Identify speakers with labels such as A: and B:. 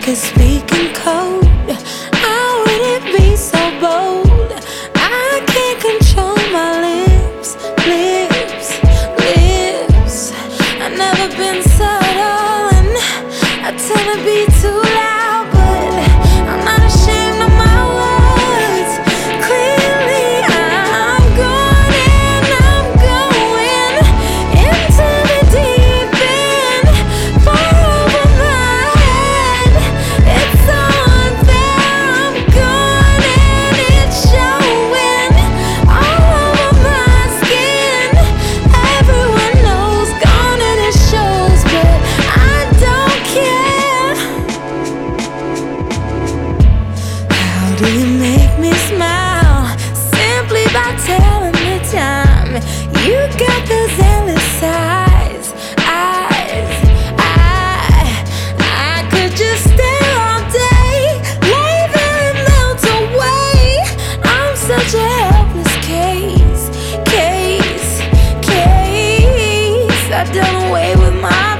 A: could speak in code, how would it be so bold? I can't control my lips, lips, lips. I've never been subtle, and I tend to be too loud, but I'm not ashamed of my words. Clearly I'm going into the deep end, far over my head. It's on there, I'm going and it's showing all over my skin. Everyone knows, gone and it shows, but I don't care. How do you make me smile? Simply by telling the time. You got those endless eyes. I could just stare all day, lay there and melt away. I'm such a helpless case. I've done away with my